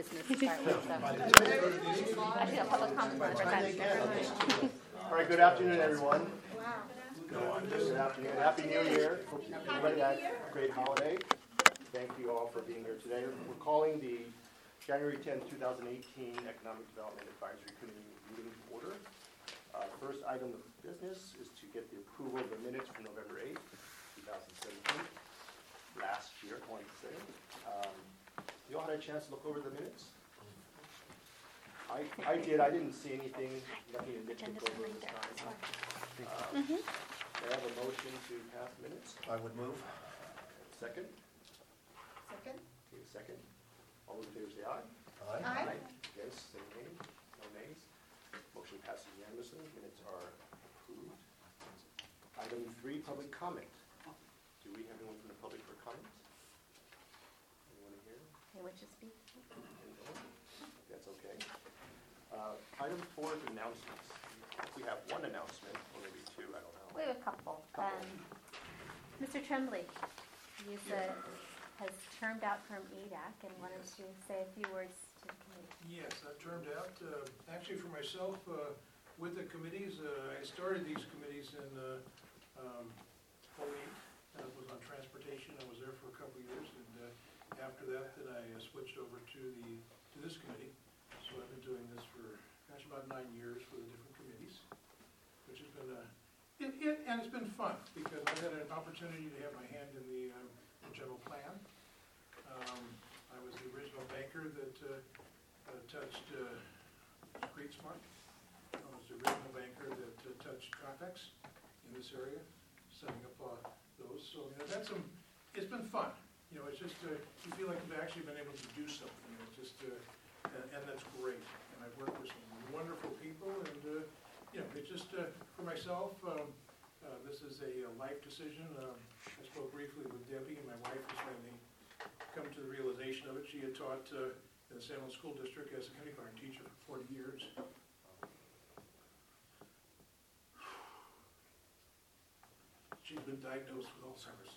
business to start with. So. Actually, a public comment for that. All right, good afternoon, everyone. Good afternoon. Happy New Year. Hope everybody had a great holiday. Thank you all for being here today. We're calling the January 10th, 2018 Economic Development Advisory Committee meeting to order. First item of business is to get the approval of the minutes for November 8th, 2017. Last year, I want to say. You all had a chance to look over the minutes? I did. I didn't see anything. Nothing to nitpick over this time. May I have a motion to pass minutes? I would move. Second? Second. Okay, second. All those in favor say aye. Aye. Yes, say nay. No nays. Motion passes unanimously. Minutes are approved. Item 3, public comment. Do we have anyone from the public for comment? Anyone here? Anyone to speak? That's okay. Item 4 is announcements. We have one announcement, or maybe two, I don't know. We have a couple. Mr. Tremblay, he has termed out from EDAC and wanted to say a few words to the committee. Yes, I've termed out. Actually, for myself, with the committees, I started these committees in 08. I was on transportation. I was there for a couple of years, and after that, then I switched over to this committee. So I've been doing this for about 9 years with the different committees, which has been and it's been fun because I've had an opportunity to have my hand in the general plan. I was the original banker that touched Street Smart. I was the original banker that touched Context in this area, setting up those. So it's been fun. It's just you feel like you've actually been able to do something. It's just and that's great. And I've worked with some wonderful people, and it's just for myself. This is a life decision. I spoke briefly with Debbie, and my wife was when they come to the realization of it. She had taught in the San Luis School District as a kindergarten teacher for 40 years. She's been diagnosed with Alzheimer's,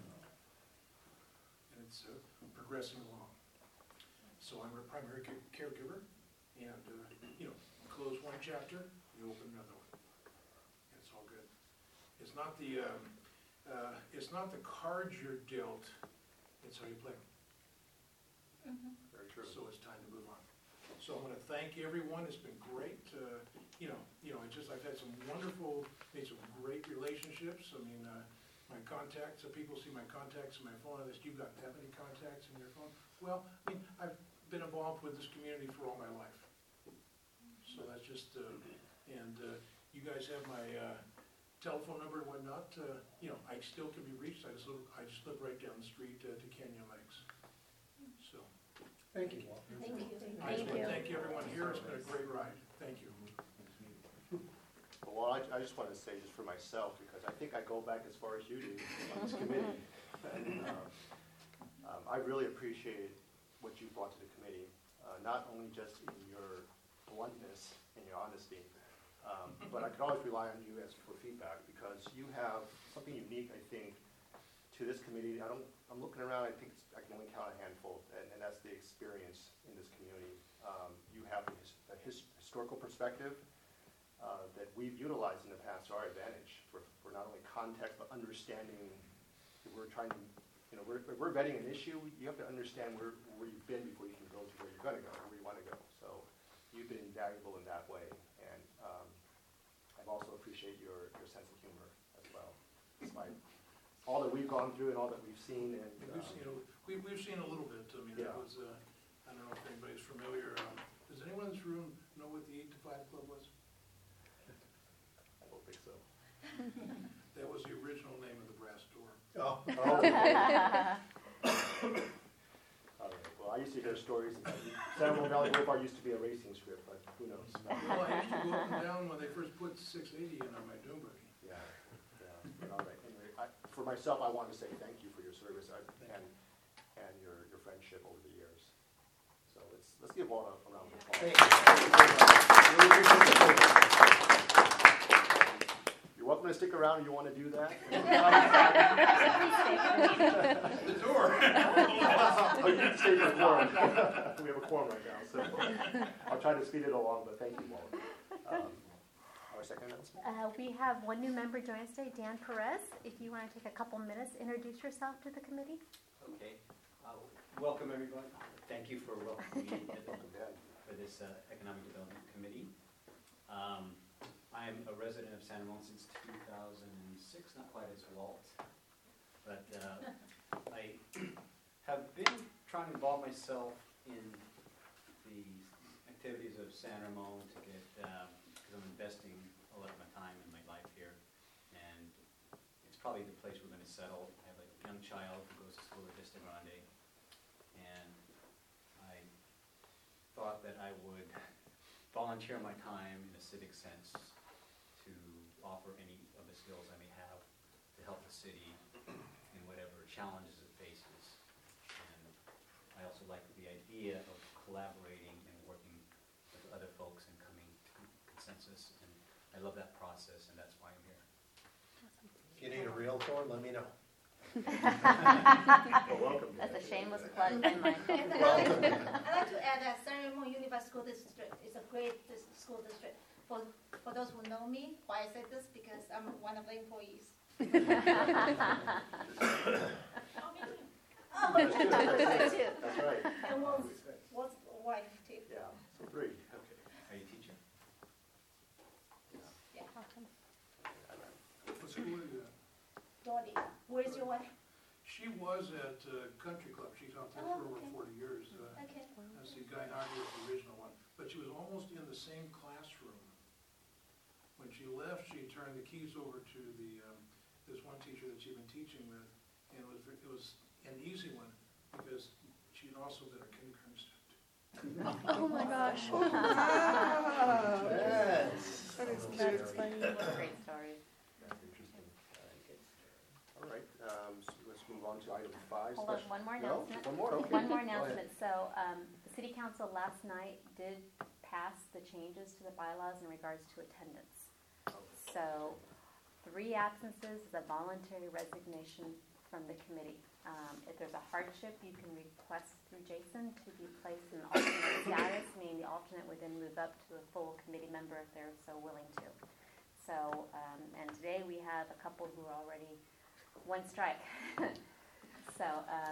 and it's progressing along. So I'm her primary caregiver, and close one chapter, you open another one. It's all good. It's not the cards you're dealt; it's how you play them. Very true. So it's time to move on. So I'm going to thank everyone. It's been great. I've had some made some great relationships. I mean, my contacts. People see my contacts in my phone. I said, "You got that many contacts in your phone?" Well, I mean, I've been involved with this community for all my life. So that's just, you guys have my telephone number and whatnot. I still can be reached. I just live right down the street to Canyon Lakes. So. Thank you. Thank you. I just want to thank everyone here. It's been a great ride. Thank you. Well, I just want to say just for myself, because I think I go back as far as you do on this committee. And, I really appreciate what you brought to the committee, not only just in your bluntness and your honesty, but I could always rely on you for feedback, because you have something unique, I think, to this committee. I'm looking around, I think I can only count a handful, and that's the experience in this community. You have a historical perspective that we've utilized in the past to our advantage for not only context, but understanding. We're trying to, if we're vetting an issue, you have to understand where you've been before you can go to where you're going to go, where you want to go. So you've been invaluable in that way, and I also appreciate your sense of humor as well, despite all that we've gone through and all that we've seen. And we've seen a little bit. I mean, that was I don't know if anybody's familiar. Does anyone in this room know what the 8 to 5 Club was? I don't think so. That was the original name of the brass door. Oh. All right. Well, I used to hear stories. San Ramon Valley Boulevard used to be a racing strip, but who knows? Well, I used to go up and down when they first put 680 in on my dune buggy. Yeah. But all right. Anyway, for myself, I want to say thank you for your service and your friendship over the years. So let's give all a round of applause. Thank you. You're welcome to to stick around and you want to do that? The door. Oh, you can stay for a quorum. We have a quorum right now, so I'll try to speed it along, but thank you, Wally. Our second announcement? We have one new member join us today, Dan Perez. If you want to take a couple minutes, introduce yourself to the committee. Okay. Welcome, everyone. Thank you for welcoming me Dan. for this Economic Development Committee. I'm a resident of San Ramon since 2006, not quite as Walt, but I have been trying to involve myself in the activities of San Ramon to get, because I'm investing a lot of my time and my life here, and it's probably the place we're going to settle. I have a young child who goes to school at Vista Grande, and I thought that I would volunteer my time in a civic sense to offer any of the skills I may have to help the city in whatever challenges it faces. And I also like the idea of collaborating and working with other folks and coming to consensus. And I love that process, and that's why I'm here. If you need a realtor, let me know. Well, welcome. That's a shameless plug in my Welcome. I'd like to add that San Ramon Unified School District is a great school district. For those who know me, why I say this, because I'm one of the employees. Oh, me too. That's right. And Walt's wife too. Yeah, so 3. Okay. Are you a teacher? Yeah. What school is that? Dorothy, where's your wife? She was at Country Club. She taught there for over 40 years. Okay. That's the Guy Hardy was the original one. But she was almost in the same classroom. When she left, she turned the keys over to this one teacher that she'd been teaching with, and it was an easy one because she'd also been a kindergarten student. Oh my gosh. Yes. That's funny. What a great story. That's interesting. All right, so let's move on to item 5. Hold on, one more No? announcement. One more, okay. One more Go ahead. announcement. So, the city council last night did pass the changes to the bylaws in regards to attendance. So, 3 absences is a voluntary resignation from the committee. If there's a hardship, you can request through Jason to be placed in alternate status, meaning the alternate would then move up to a full committee member if they're so willing to. So, and today we have a couple who are already one strike. So,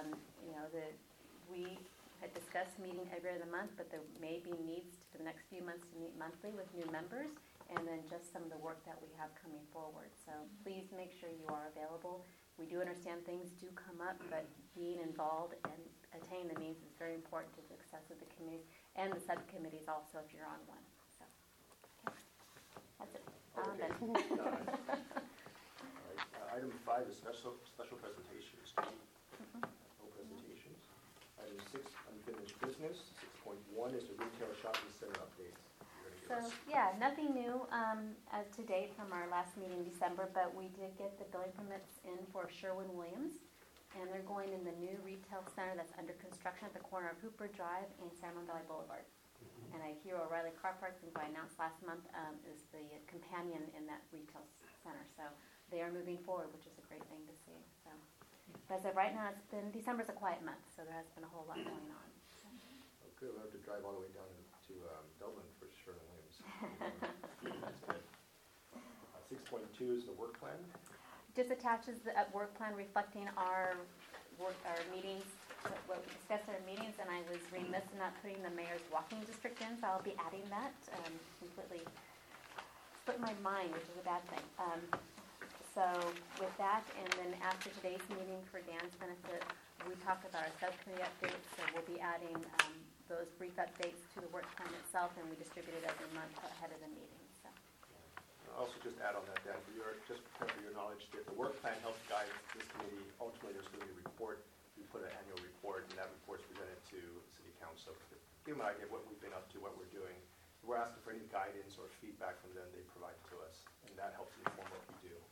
we had discussed meeting every other month, but there may be needs for the next few months to meet monthly with new members, and then just some of the work that we have coming forward. So please make sure you are available. We do understand things do come up, but being involved and attaining the meetings is very important to the success of the committee and the subcommittees also if you're on one. So, okay. That's it. Okay. Done. All right, item 5 is special presentations. No presentations. Item 6, unfinished business. 6.1 is the retail shopping center updates. You're gonna give So, us- yeah, nothing new as to date from our last meeting in December, but we did get the building permits in for Sherwin-Williams, and they're going in the new retail center that's under construction at the corner of Hooper Drive and San Ramon Valley Boulevard. And I hear O'Reilly Car Parts, as I announced last month, is the companion in that retail center. So they are moving forward, which is a great thing to see. So, but as of right now, December's a quiet month, so there has been a whole lot going on. So. Okay, we'll have to drive all the way down to Dublin for Sherwin-Williams. That's good. 6.2 is the work plan. Just attaches the work plan reflecting our meetings, what we discussed at our meetings, and I was remiss in not putting the mayor's walking district in, so I'll be adding that. Completely split my mind, which is a bad thing. So with that, and then after today's meeting, for Dan's benefit, we talked about our subcommittee updates, so we'll be adding those brief updates to the work plan itself, and we distribute it every month ahead of the meeting. So. I'll also just add on that, Dan, for your knowledge, that the work plan helps guide this committee. Ultimately, there's going to be a report. We put an annual report, and that report's presented to City Council to give them an idea of what we've been up to, what we're doing. If we're asking for any guidance or feedback from them, they provide it to us, and that helps inform what we do.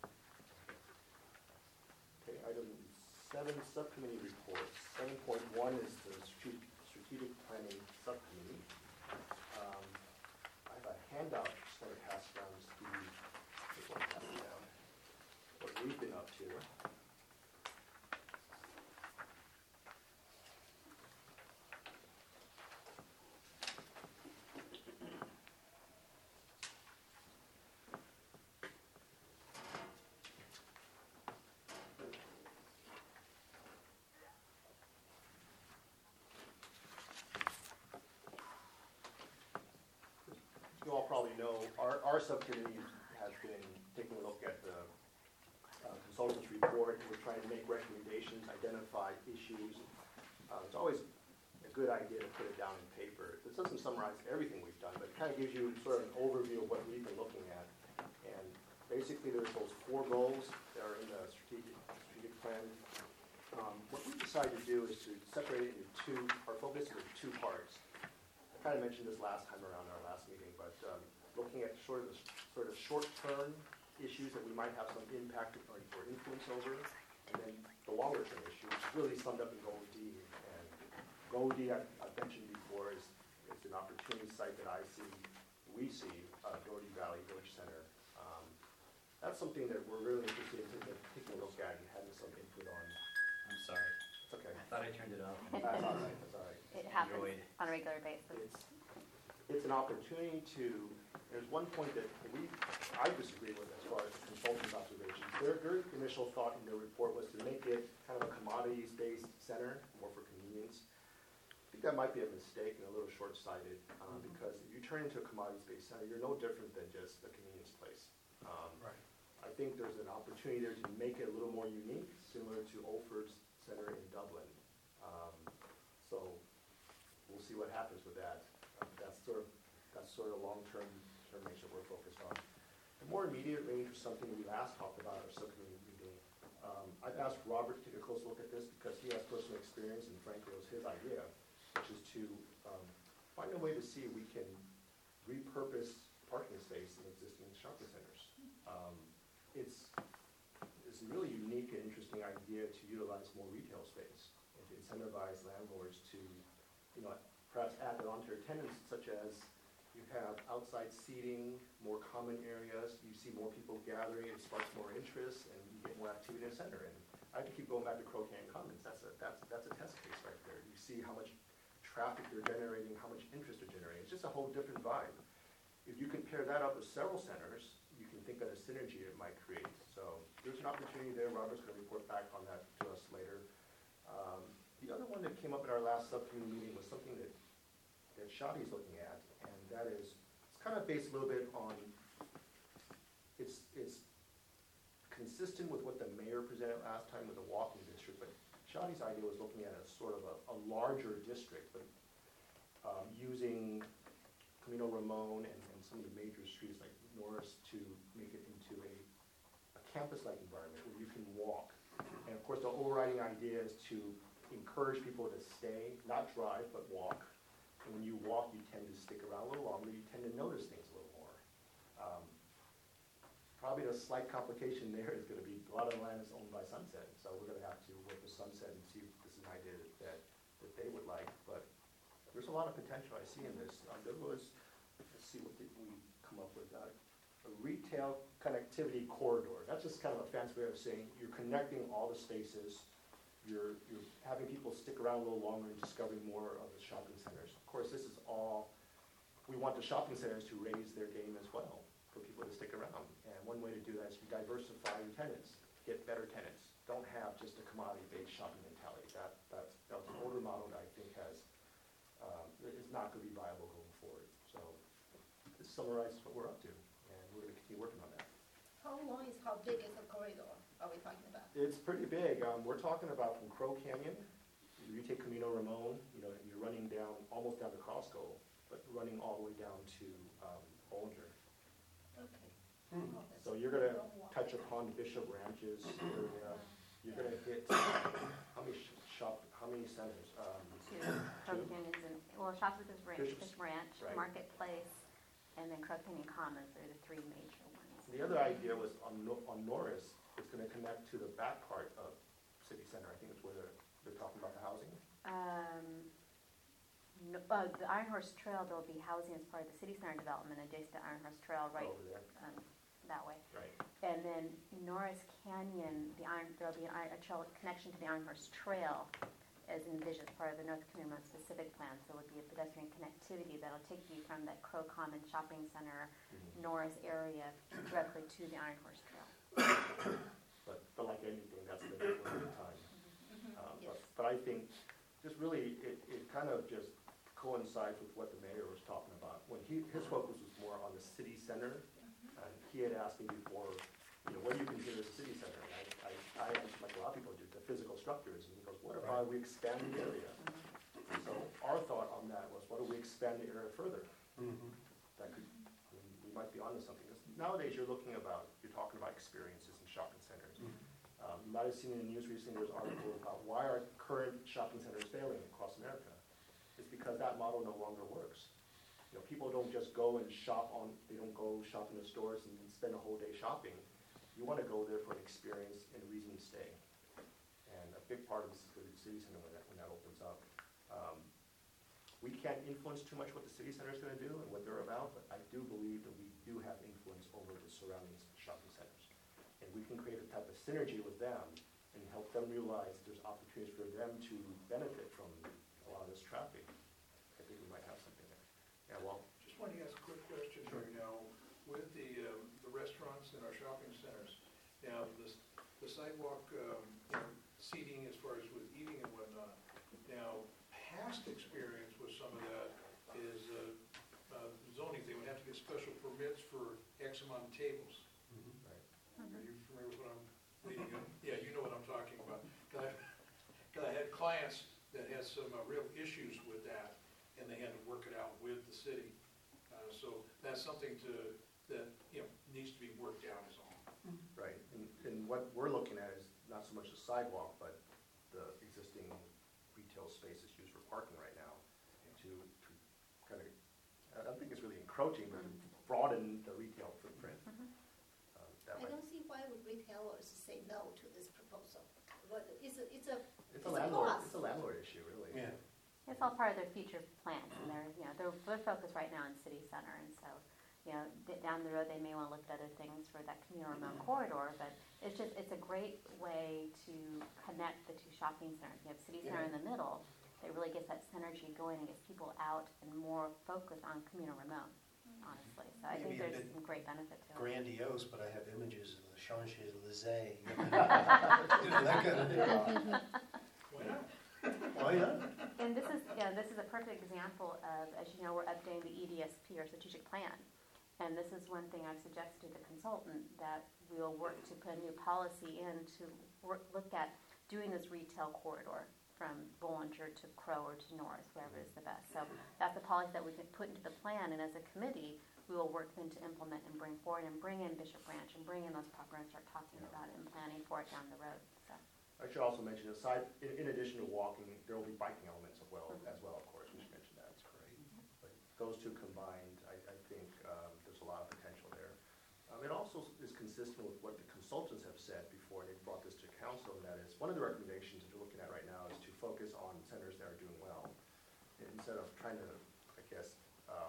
Okay, item 7, subcommittee reports. 7.1 is the strategic planning subcommittee. I have a handout just going to pass around to Steve. Just want to pass it down. know, our subcommittee has been taking a look at the consultant's report. We're trying to make recommendations, identify issues. It's always a good idea to put it down in paper. This doesn't summarize everything we've done, but it kind of gives you sort of an overview of what we've been looking at. And basically, there's those 4 goals that are in the strategic plan. What we decided to do is to separate it into our focus into 2 parts. I kind of mentioned this last time around our last meeting, but looking at sort of short-term issues that we might have some impact or influence over, and then the longer-term issues, really summed up in Goal D. And Goal D, I've mentioned before, is an opportunity site that we see, Doherty Valley Village Center. That's something that we're really interested in taking a look at and having some input on. I'm sorry. It's okay. I thought I turned it off. That's all right, that's all right. It happens Enjoyed. on a regular basis. It's an opportunity to, there's one point that I disagree with as far as the consultant's observations. Their initial thought in their report was to make it kind of a commodities-based center, more for convenience. I think that might be a mistake and a little short-sighted, because if you turn into a commodities-based center, you're no different than just a convenience place. Right. I think there's an opportunity there to make it a little more unique, similar to Olford's Center in Dublin. So we'll see what happens with that. That's sort of long-term nature we're focused on. The more immediate range was something we last talked about at our subcommittee meeting. I've asked Robert to take a close look at this because he has personal experience, and frankly, it was his idea, which is to find a way to see if we can repurpose parking space in existing shopping centers. It's a really unique and interesting idea to utilize more retail space and to incentivize landlords to, perhaps add it onto their tenants, such as you have outside seating, more common areas, you see more people gathering, it sparks more interest, and you get more activity in the center. And I can keep going back to Crow Canyon Commons. That's a test case right there. You see how much traffic they're generating, how much interest they're generating. It's just a whole different vibe. If you compare that up with several centers, you can think of the synergy it might create. So there's an opportunity there. Robert's going to report back on that to us later. The other one that came up at our last subcommittee meeting was something that Shadi's looking at, and that is, it's kind of based a little bit on, it's consistent with what the mayor presented last time with the walking district, but Shadi's idea was looking at a sort of a larger district, but using Camino Ramon and some of the major streets like Norris to make it into a campus-like environment where you can walk. And of course, the overriding idea is to encourage people to stay, not drive, but walk. And when you walk, you tend to stick around a little longer. You tend to notice things a little more. Probably the slight complication there is going to be a lot of the land is owned by Sunset. So we're going to have to work with Sunset and see if this is an idea that they would like. But there's a lot of potential I see in this. There was, let's see, what did we come up with? A retail connectivity corridor. That's just kind of a fancy way of saying you're connecting all the spaces. You're having people stick around a little longer and discovering more of the shopping centers. Of course, this is all, we want the shopping centers to raise their game as well, for people to stick around. And one way to do that is to diversify your tenants, get better tenants. Don't have just a commodity-based shopping mentality. That's an older model that I think is not going to be viable going forward. So this summarizes what we're up to, and we're going to continue working on that. How big is the corridor are we talking about? It's pretty big. We're talking about from Crow Canyon, you take Camino Ramon, you're running down, almost down to Costco, but running all the way down to Bollinger. Okay. So you're going to touch upon Bishop Ranches area. You're going to hit, how many centers? Crow Canyon's and, Shoppers Ranch, Bishop's, Ranch, right. Marketplace, and then Crow Canyon Commons are the 3 major ones. The other idea was on Norris, it's going to connect to the back part of City Center. I think it's where they're talking about the housing. The Iron Horse Trail, there'll be housing as part of the City Center development adjacent to Iron Horse Trail right Over there. That way. Right. And then Norris Canyon, there'll be a trail connection to the Iron Horse Trail as envisioned as part of the North Camino specific plan. So it would be a pedestrian connectivity that'll take you from that Crow Common Shopping Center, Norris area directly to the Iron Horse Trail. But like anything, that's going to take a little time. Yes. But I think just really, it kind of just coincides with what the mayor was talking about. When his focus was more on the the city center. And he had asked me before, what do you consider a city center? And I like a lot of people do, the physical structures. And he goes, what about we expand the area? So our thought on that was, what if we expand the area further? That could, we might be onto something. Nowadays, you're talking about experiences in shopping centers. You might have seen in the news recently, there's articles about why are current shopping centers failing across America. It's because that model no longer works. People don't just go and shop they don't go shop in the stores and spend a whole day shopping. You want to go there for an experience and a reason to stay. And a big part of this is the city center when that opens up. We can't influence too much what the city center is going to do and what they're about, but I do believe that we do have influence over the surrounding shopping centers. And we can create a type of synergy with them and help them realize there's opportunities for them to benefit from a lot of this traffic. I think we might have something there. Yeah, well, Just wanted to ask a quick question here now. With the restaurants and our shopping centers, now the sidewalk seating as far as with eating and whatnot, now past experience with some of that is zoning. They would have to get special permits for X amount of tables. right. Are you familiar with what I'm leading up? Yeah, you know what I'm talking about. 'Cause I had clients that had some real issues with that, and they had to work it out with the city. So that's something that needs to be worked out is all. Right, and what we're looking at is not so much the sidewalk, but the existing retail spaces used for parking right now to kind of, I don't think it's really encroaching, but broaden the retail footprint. That I might- don't see why would retailers say no to this proposal. But it's a It's a cost. landlord issue, really. Yeah. It's all part of their future plans, and they're focused right now on city center, and so, down the road, they may want to look at other things for that communal remote corridor, but it's a great way to connect the two shopping centers. You have city center in the middle, that really gets that synergy going and gets people out and more focused on communal remote, honestly. So I think Maybe a there's bit some great benefit to it. Grandiose, but I have images of the Champs-Élysées. That kind of thing. Why not? Why not? And this is a perfect example of, as you know, we're updating the EDSP, or strategic plan. And this is one thing I've suggested to the consultant, that we'll work to put a new policy in to look at doing this retail corridor from Bollinger to Crow or to Norris, wherever is the best. So that's a policy that we can put into the plan, and as a committee, we will work then to implement and bring forward and bring in Bishop Branch and bring in those properties and start talking about it and planning for it down the road. So. I should also mention, in addition to walking, there will be biking elements as well, of course, we should mention that. That's great. But those two combined, I think there's a lot of potential there. It also is consistent with what the consultants have said before they brought this to council, and that is, one of the recommendations that we're looking at right now is to focus on centers that are doing well. Instead of trying to, I guess,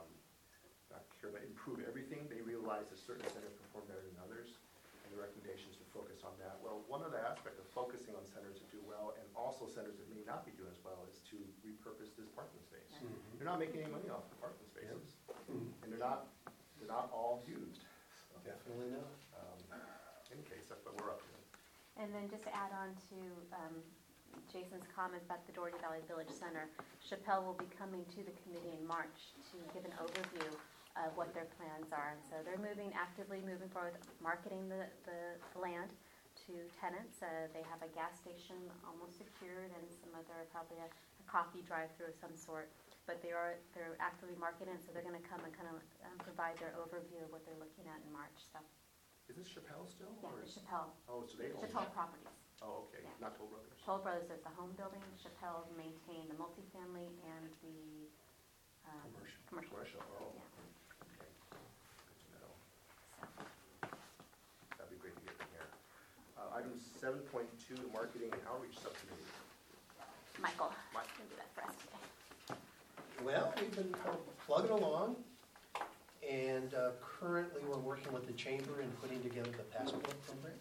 not care, but improve everything, they realize that certain centers perform better than others. The recommendations to focus on that. Well, one of the aspects of focusing on centers that do well, and also centers that may not be doing as well, is to repurpose this parking space. They're not making any money off the parking spaces, and they're not all used. So, Definitely not. in case, that's what we're up to. And then just to add on to Jason's comments about the Doherty Valley Village Center, Chappelle will be coming to the committee in March to give an overview of what their plans are. And so they're actively moving forward, marketing the land to tenants. They have a gas station almost secured and some other, probably a coffee drive-through of some sort. But they're actively marketing, so they're going to come and kind of provide their overview of what they're looking at in March. So, Is this Chappelle still? yeah, or the is- Chappelle. Oh, so they own Chappelle that. Properties. Oh, okay, Yeah. not Toll Brothers. Toll Brothers is the home building. Chappelle maintain the multifamily and the commercial. Commercial, oh, Yeah. okay. Good to know. So. That'd be great to get in here. Item 7.2, the Marketing and Outreach Subcommittee. Michael, Mike. you can do that for us today. Well, we've been kind of plugging along, and currently we're working with the chamber in putting together the passport program.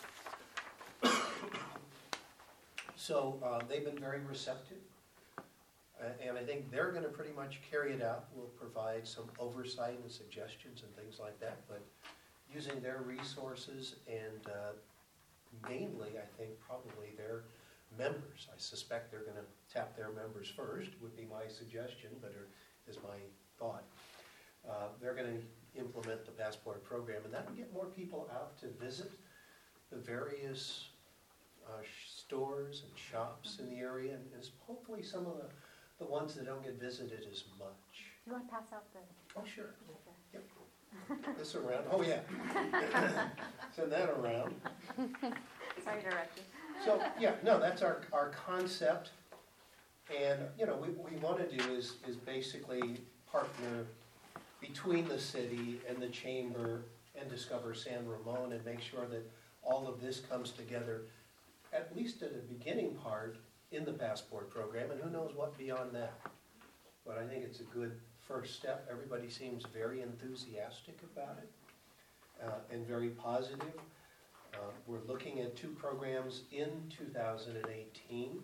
So they've been very receptive, and I think they're going to pretty much carry it out. We'll provide some oversight and suggestions and things like that, but using their resources and mainly, I think, probably their members. I suspect they're going to tap their members first, would be my suggestion, but is my thought. They're going to implement the Passport program, and that'll get more people out to visit the various stores and shops in the area, and hopefully some of the ones that don't get visited as much. You want to pass out the? Oh, sure. Yep. This around. Oh, yeah. Send that around. Sorry to interrupt you. So, yeah, no, that's our concept. And, you know, what we want to do is basically partner between the city and the chamber and Discover San Ramon and make sure that all of this comes together, at least at a beginning part, in the Passport program, and who knows what beyond that. But I think it's a good first step. Everybody seems very enthusiastic about it and very positive. We're looking at 2 programs in 2018,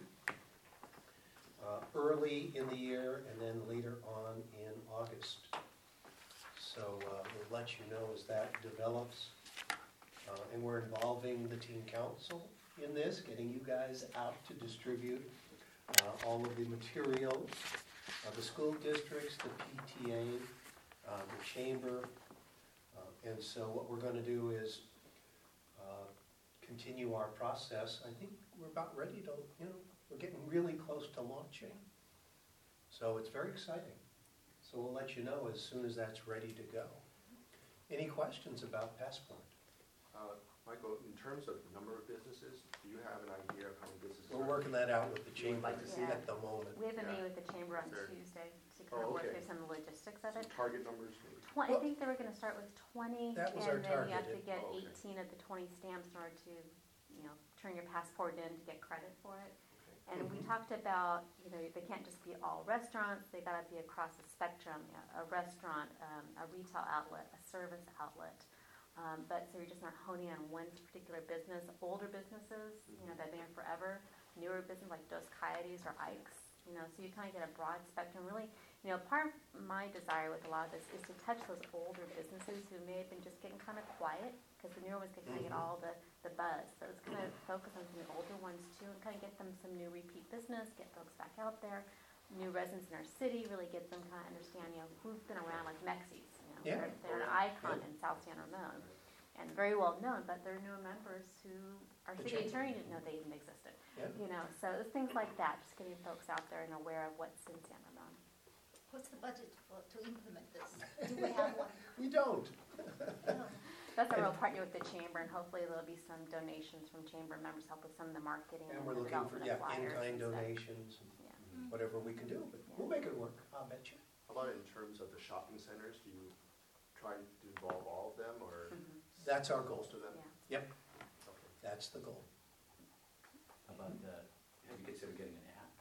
early in the year and then later on in August. So we'll let you know as that develops. And we're involving the teen council in this, getting you guys out to distribute all of the materials, the school districts, the PTA, the chamber. And so what we're going to do is continue our process. I think we're about ready to, we're getting really close to launching. So it's very exciting. So we'll let you know as soon as that's ready to go. Any questions about Passport? Michael, in terms of the number of businesses, do you have an idea of how many businesses? We're working that out with the You would chamber like to see at the moment. We have a Yeah. meeting with the chamber on Fair. Tuesday to kind of work okay. through some of the logistics of Some it. target numbers? maybe? I think they were going to start with 20, That was our and then you have to target. get Oh, okay. 18 of the 20 stamps in order to, turn your passport in to get credit for it. And we talked about, they can't just be all restaurants, they got to be across the spectrum, a restaurant, a retail outlet, a service outlet. But so you're just not honing on one particular business. Older businesses, that have been here forever, newer businesses like Dos Coyotes or Ike's, so you kind of get a broad spectrum. Really, part of my desire with a lot of this is to touch those older businesses who may have been just getting kind of quiet because the newer ones can kind of get all the buzz. So it's kind of focus on some of the older ones too and kind of get them some new repeat business, get folks back out there. New residents in our city, really get them kind of understand, who's been around, like Mexi's. Yeah. They're an icon in South San Ramon and very well known, but there are new members who our The city chamber. attorney didn't know they even existed. Yeah. So it's things like that, just getting folks out there and aware of what's in San Ramon. What's the budget to implement this? Do we have one? We don't. No. That's a real partner with the chamber, and hopefully there'll be some donations from chamber members help with some of the marketing And and we're the looking for, development of flyers in-kind and stuff. donations and Yeah. whatever we can do, but we'll make it work, I'll bet you. How about in terms of the shopping centers? Do you try to involve all of them or Mhm. That's our goal. most of them? Yeah. Okay. That's the goal. How about, have you considered getting an app?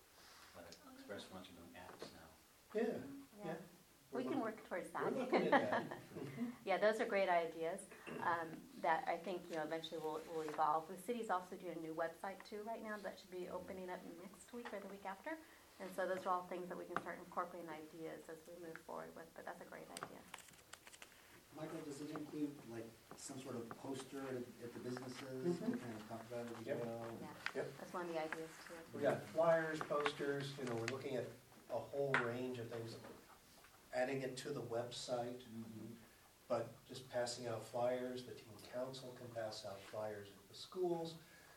Express wants you doing apps now. Yeah. Yeah. We can work towards that. We're looking at that. Yeah, those are great ideas that I think, eventually will evolve. The city's also doing a new website too right now that should be opening up next week or the week after. And so those are all things that we can start incorporating ideas as we move forward with, but that's a great idea. Michael, does it include like some sort of poster at the businesses to kind of talk about it as Yep. well? Yeah, Yep. that's one of the ideas too. We got flyers, posters, we're looking at a whole range of things. Adding it to the website, but just passing out flyers, the teen council can pass out flyers at the schools.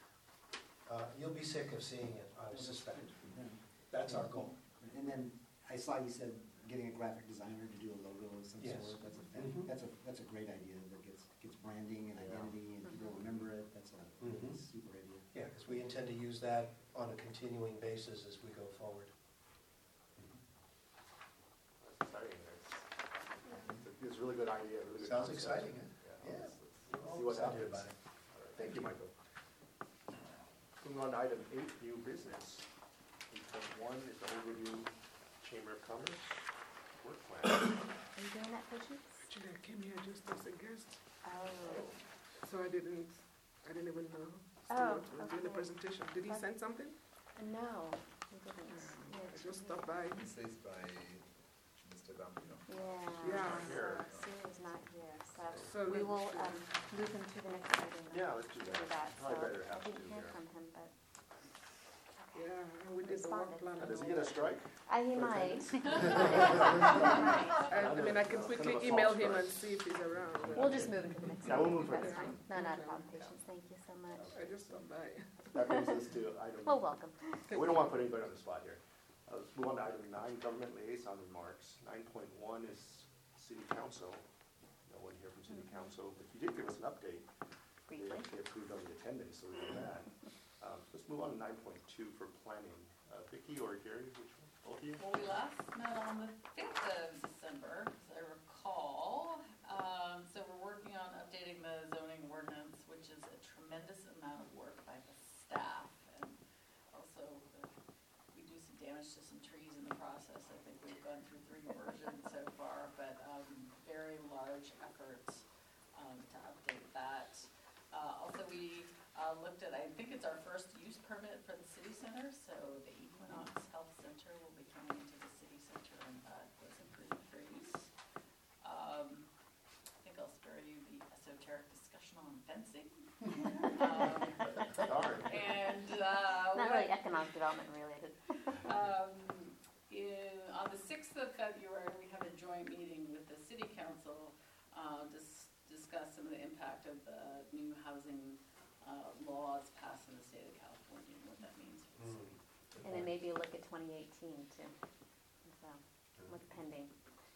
You'll be sick of seeing it, I suspect. Yeah. That's our goal. And then I saw you said getting a graphic designer to do a logo of some Yes. sort. Mhm. That's a great idea that gets branding and Yeah. identity and people remember it. That's a Mhm. super idea. Yeah, because we intend to use that on a continuing basis as we go forward. That's exciting. It's a really good idea. Really good Sounds concept. exciting, huh? Yeah. Yeah. Let's We're see all what excited happens. about it. All right, thank you, Michael. Moving on to item 8, new business. 8.1 is the overview Chamber of Commerce work plan. Are you doing that, Patience? Actually, I came here just as a guest, Oh, so I didn't even know Oh, Stuart was doing the okay. presentation. Did he That's- send something? no, we didn't. I just stopped by. It says by Mr. Gambino. Yeah, Yeah. so Sue is not here, So so we let's will do- move him to the next meeting. then. Yeah, let's do that. So Probably better I have to didn't do hear there. from him, but. Yeah, we did the work plan. Responded. and Does he all get a that. strike? He For might. attendance? He might. I mean, I can quickly email him and see if he's around. We'll just move it to the next Yeah, one. we'll move it. That's fine. No, not a problem, patience. Thank you so much. I just stopped by. That brings us to item, Well, welcome. we don't want to put anybody on the spot here. Let's move on to item 9, government liaison remarks. 9.1 is city council. No one here from city council, but you did give us an update. Briefly. They approved of the attendance, so we know that. Let's move on to 9.2 for planning. Vicki or Gary, which one? Both of you? Well, we last met on the 5th of December, as I recall. So we're working on updating the zoning ordinance, which is a tremendous amount of work by the staff. And also, we do some damage to some trees in the process. I think we've gone through 3 versions so far, but very large efforts to update that. Also, we looked at, I think it's our first use permit for the city center, so the Equinox Health Center will be coming into the city center and put some pretty trees. I think I'll spare you the esoteric discussion on fencing. And Not really economic development related. on the 6th of February, we have a joint meeting with the city council to discuss some of the impact of the new housing laws passed in the state of California and what that means for the city. And then maybe a look at 2018 too. So, what's pending.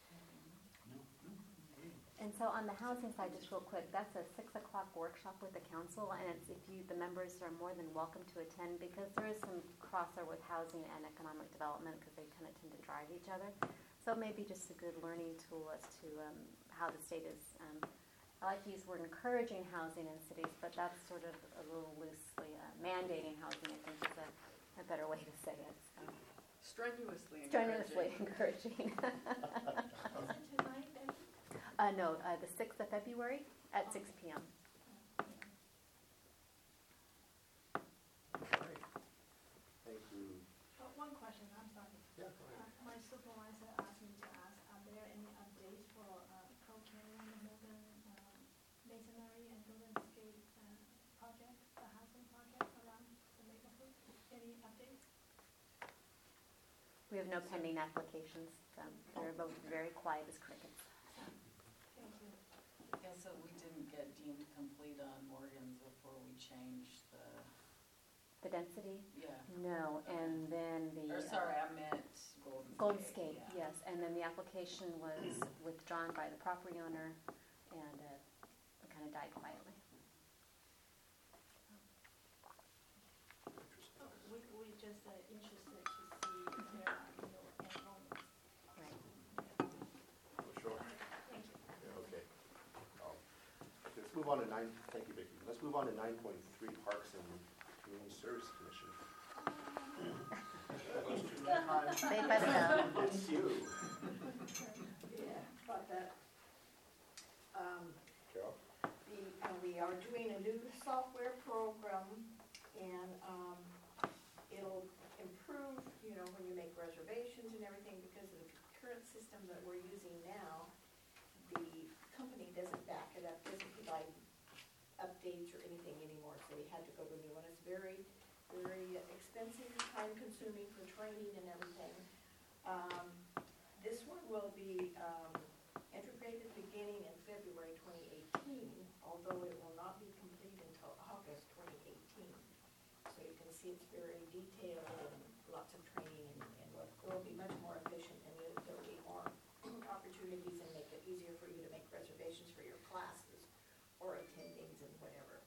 And so on the housing side, just real quick, that's a 6 o'clock workshop with the council, and it's, if you, the members are more than welcome to attend, because there is some crossover with housing and economic development, because they kind of tend to drive each other. So it may be just a good learning tool as to how the state is, I like to use the word encouraging housing in cities, but that's sort of a little loosely mandating housing, I think is a better way to say it. So. Strenuously encouraging. No, the 6th of February at 6 p.m. Alright. Thank you. One question, I'm sorry. Yeah, go ahead. My supervisor asked me to ask, are there any updates for Pro Canyon, Morgan Masonry, and Golden State project, the housing project around the neighborhood? Any updates? We have no pending applications. They're both very quiet as crickets. Thank you. Yeah, so we didn't get deemed complete on Morgan's before we changed The density? yeah. No, and then the... Or sorry, I meant Golden Skate, yeah. yes. And then the application was withdrawn by the property owner, and it kind of died quietly. We just interested to see if there are enrollments. Right. Oh, sure. Thank you. Yeah, okay. Let's move on to thank you, Vicki. Let's move on to 9.3, Parks and Community Service Commission. Saved by the bell. It's you. Yeah, about that. Carol? We are doing a new software program, and it'll improve, when you make reservations and everything, because of the current system that we're using now, the company doesn't back it up, doesn't provide updates or anything anymore, so we had to go to a new one. It's very, very expensive, time-consuming for training and everything. This one will be integrated beginning in February 2018, although it will not be complete until August 2018. So you can see it's very detailed and lots of training, and it will be much more efficient, and there will be more opportunities and make it easier for you to make reservations for your classes or attendings and whatever.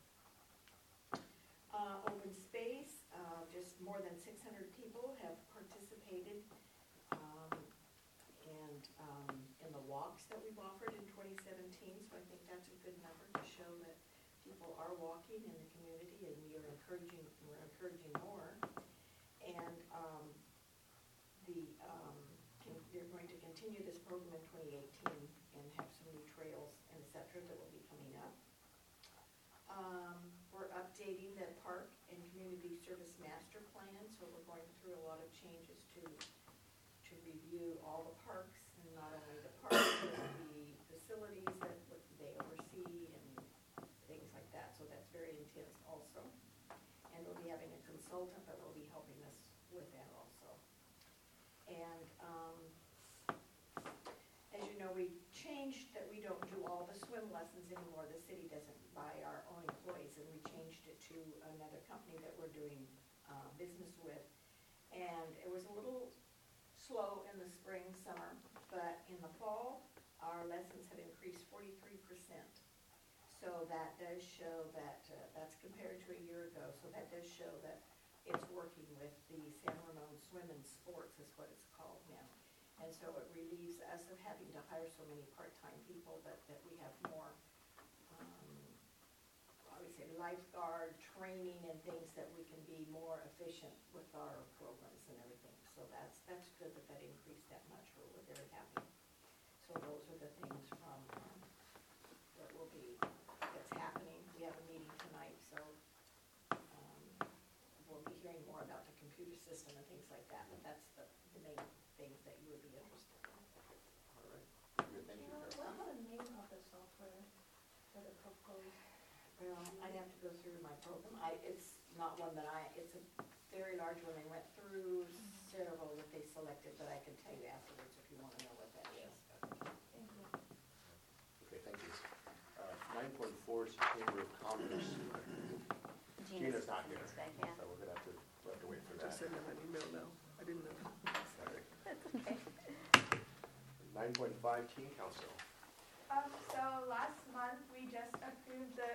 Open space, just more than 600 people have participated in the walks that we've offered in 2017, so I think that's a good number to show that people are walking in the community, and we're encouraging more. And they're going to continue this program in 2018 and have some new trails and et cetera that will be coming up. We're updating the park and community service master plan, so we're going through a lot of changes to review all the parks, and not only the parks, but the facilities that they oversee and things like that. So that's very intense also. And we'll be having a consultant that will be helping us with that also. And as you know, don't do all the swim lessons anymore. The city doesn't buy our own employees, and we changed it to another company that we're doing business with. And it was a little slow in the spring, summer, but in the fall, our lessons have increased 43%. So that does show that, that's compared to a year ago, so that does show that it's working with the San Ramon Swim and Sports is what it's called now. And so it relieves us of having to hire so many part-time people, that we have more, I would say, lifeguard training and things that we can be more efficient with our programs and everything. So that's good that increased that much. We're very happy. So those are the things from that's happening. We have a meeting tonight, so we'll be hearing more about the computer system and things like that. But that's the main things that you would be interested in. All right. Good, thank you, Carol. What's the name of the software for the proposed? Well, I'd have to go through my program. It's not one that it's a very large one. They went through several that they selected, but I can tell you afterwards if you want to know what that is. Thank you. Okay, thank you. 9.4 is Chamber of Commerce. Gina's not here, today, yeah. so we're gonna have to wait for that. Just send them an email now. I didn't know. Sorry. That's okay. 9.5 Teen Council. So last month, we just approved the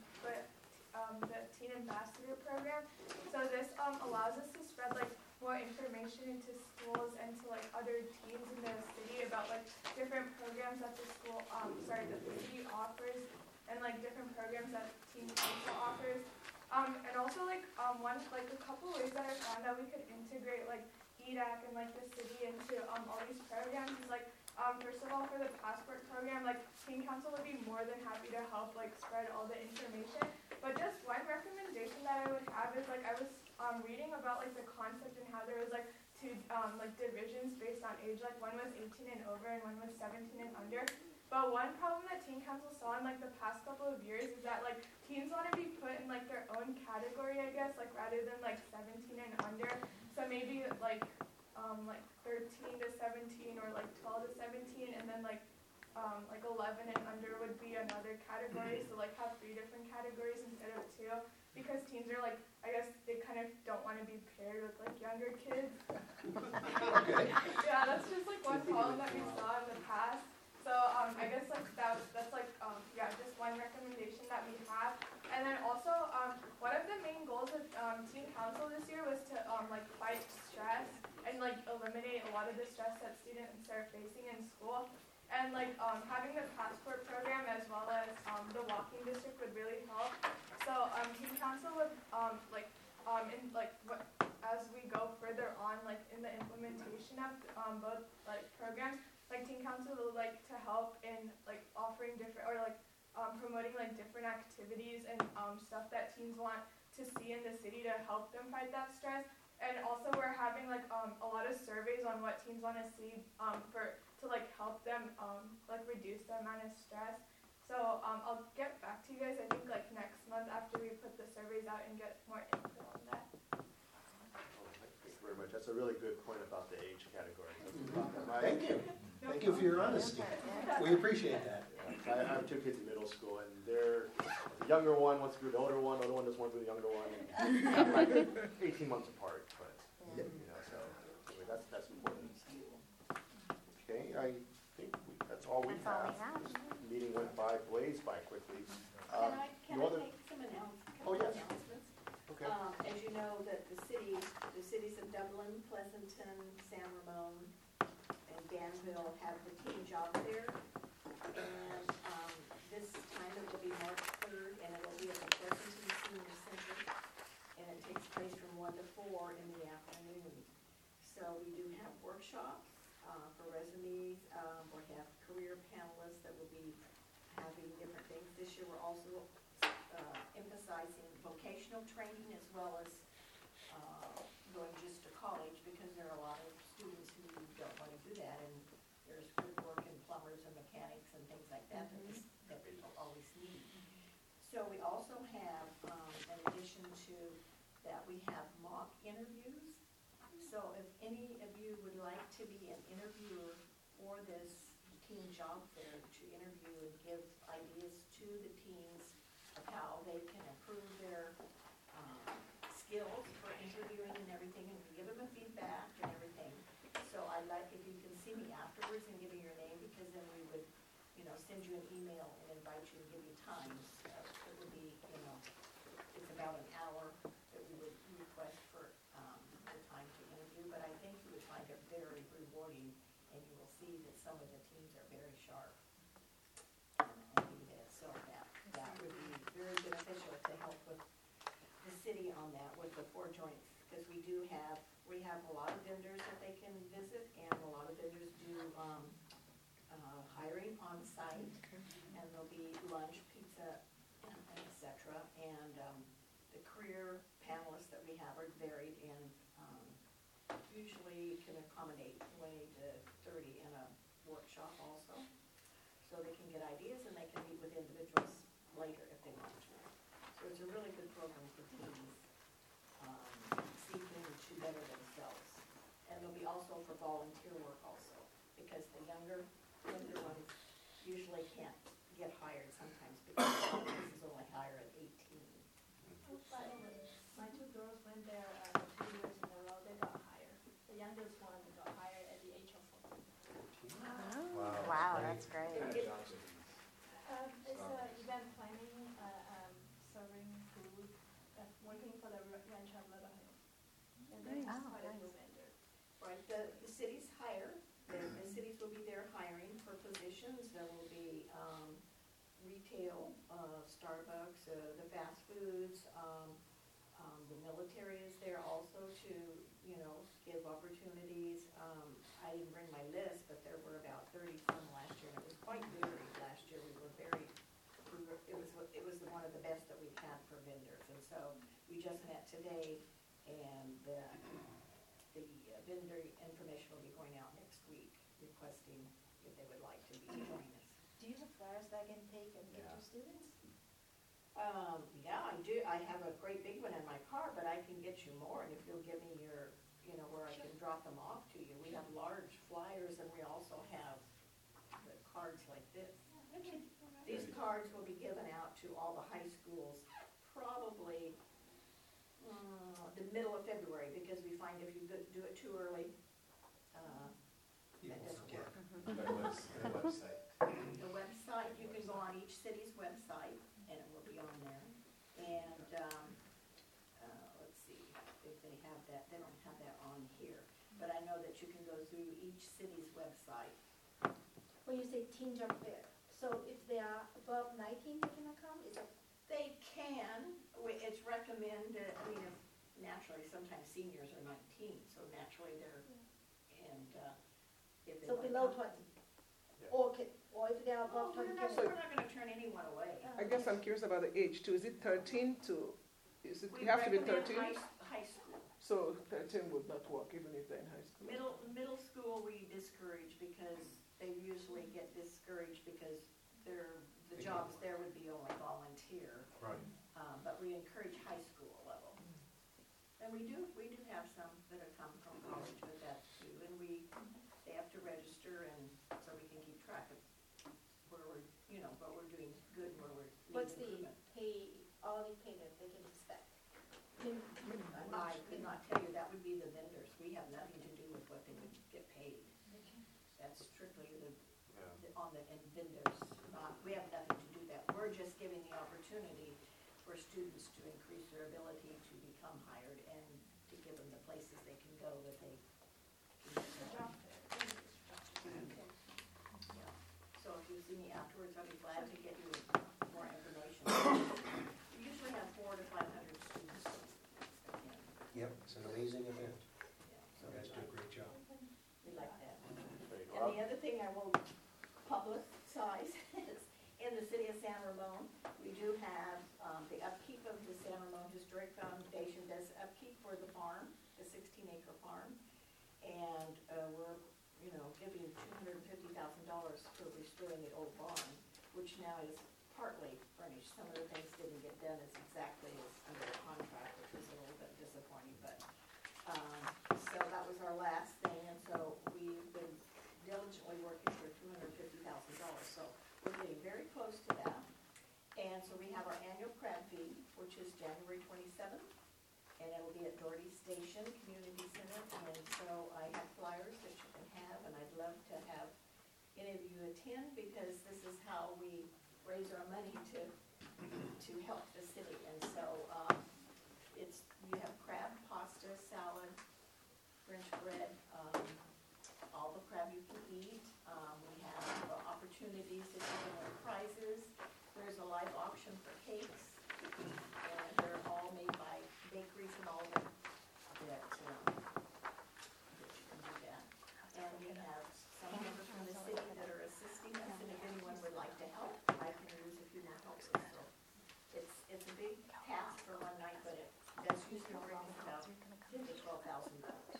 Teen Ambassador Program. So this allows us to spread like more information into schools and to like other teens in the city about like different programs that the school, that the city offers, and like different programs that Teen Council offers. And also like a couple ways that I found that we could integrate like EDAC and like the city into all these programs is like, first of all, for the passport program, like Teen Council would be more than happy to help like spread all the information. But just one recommendation that I would have is like I was reading about like the concept and how there was like two like divisions based on age. Like one was 18 and over and one was 17 and under. But one problem that Teen Council saw in like the past couple of years is that like teens want to be put in like their own category, I guess, like rather than like 17 and under. So maybe like 13 to 17 or like 12 to 17, and then like 11 and under would be another category. So like have 3 different categories instead of 2, because teens are like, I guess they kind of don't want to be paired with like younger kids. Okay. Yeah, that's just like one problem that we saw in the past. So I guess like that's like just one recommendation that we have. And then also one of the main goals of Teen Council this year was to like fight stress and like eliminate a lot of the stress that students are facing in school. And like having the passport program as well as the walking district would really help. So Teen Council would as we go further on like in the implementation of both like programs, like Teen Council would like to help in like offering different or like promoting like different activities and stuff that teens want to see in the city to help them fight that stress. And also we're having like a lot of surveys on what teens want to see to like help them like reduce the amount of stress. So I'll get back to you guys, I think like next month after we put the surveys out and get more info on that. Thank you very much. That's a really good point about the age category. Thank you. Thank you for your honesty. We appreciate that. I have 2 kids in middle school, and the younger one wants to be with the older one doesn't want to be with the younger one. I'm like 18 months apart, but so anyway, that's important. Okay, I think that's all we have. The meeting went blaze by quickly. Can I no other- make some announcements? Oh, yes. Okay. As you know, that the cities of Dublin, Pleasanton, San Ramon, and Danville have the teen job fair. And this time it will be March 3rd, and it will be at the Pleasanton Senior Center. And it takes place from 1 to 4 in the afternoon. So we do have workshops for resumes. We have career panelists that will be having different things. This year we're also emphasizing vocational training as well as going just to college, because there are a lot of students who don't want to do that, and there's good work in plumbers and mechanics and things like that that people always need. So we also have, in addition to that, we have mock interviews. So if any of you would like to be an interviewer for this teen job fair to interview and give ideas to the teens of how they can improve their skills for interviewing and everything, and we give them a feedback and everything. So I'd like if you can see me afterwards and give me your name, because then we would, send you an email and invite you and give you times. It would be, it's about an hour that we would request for the time to interview, but I think you would find it very rewarding, and you will see that some of the teams are very sharp. So that would be very beneficial to help with the city on that, with the 4 joints, because we have a lot of vendors that they can visit, and a lot of vendors do hiring on site, and there'll be lunch, pizza, and et cetera, and the career panelists that we have are varied and usually can accommodate 20 to 30 in a workshop also, so they can get ideas and they can meet with individuals later if they want to. So it's a really good program for teens seeking to better themselves. And there'll be also for volunteer work also, because the younger ones usually can't get hired sometimes because the places only hire at 18. But my 2 girls went there 2 years in a row. They got hired. The youngest one got hired at the age of 14. Wow, that's great. It's event planning, serving food, working for the ranch of Little Hill. And then Nice. quite a few Nice. vendors. Right, the cities hire, the cities will be there hiring for positions. There will be retail, Starbucks, the fast foods, the military is there also to, give opportunities. I didn't bring my list, but there were about 30 some last year, and it was quite varied last year. It was one of the best that we've had for vendors, and so we just met today, and the vendor information will be going out next week, requesting if they would like to join us. Do you have flyers that I can take and get to students? Yeah, I do. I have a great big one in my car, but I can get you more, and if you'll give me your, where I can drop them off to you. We have large flyers, and we also have the cards like this. Okay. These cards will be given out to all the high schools probably the middle of February, because we find if you do it too early, People that doesn't forget. work. The website. The website, you can go on each city's website, and it will be on there. And, let's see, if they have that, they don't have that on here. But I know that you can go through each city's website. When you say teen job fair, so if they are above 19, they cannot come? They can, it's recommended, naturally, sometimes seniors are 19, so naturally they're, and if they So want to below come- 20? Yeah. Or if they are above 20? We're not gonna turn anyone away. I guess I'm curious about the age too. Is it 13 to, We you have to be recommend 13? High school. So 13 would not work even if they're in high school. Middle school we discourage, because they usually get discouraged because the jobs there would be only volunteer. Right. But we encourage high school level. And we do have some that have come from college with that too, and they have to register, and so we can keep track of where we're, what we're doing good, where we're What's needing the improvement. hourly pay that they can expect? I could not tell you, that would be the vendors. We have nothing to do with what they would get paid. That's strictly on the vendors, we have nothing to do that. We're just giving the opportunity for students to increase their ability to become hired, and to give them the places they can go that they can get the job. Yeah. So if you see me afterwards, I'll be glad to get you more information. We usually have 400 to 500 students attend. Yep, it's an amazing event. Yeah, so You guys do a great job. we like that. There you And go. the other thing I will publicize is in the city of San Ramon, we do have the upkeep of the San Ramon Historic Foundation does upkeep for the farm, the 16-acre farm. And we're, giving $250,000 for restoring the old barn, which now is partly furnished. Some of the things didn't get done as exactly as under the contract, which was a little bit disappointing. But so that was our last thing, and so we've been diligently working for $250,000 We're getting very close to that. And so we have our annual crab feed, which is January 27th, and it'll be at Doherty Station Community Center. And so I have flyers that you can have, and I'd love to have any of you attend, because this is how we raise our money to help the city. And so you have crab, pasta, salad, French bread, all the crab you can eat. We have opportunities to give away prizes. There's a live auction for cakes, and they're all made by bakeries and all that you can do that. And we have some members from the city that are assisting us, and if anyone would like to help, I can use a few more helpers. So it's a big task for one night, but it does usually bring us about $10,000 to $12,000.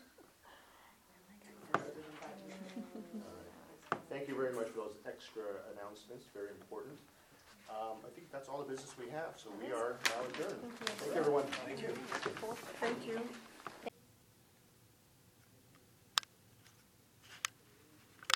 Thank you very much for those extra announcements, very important. I think that's all the business we have, so we are now adjourned. Thank you, everyone. Thank you.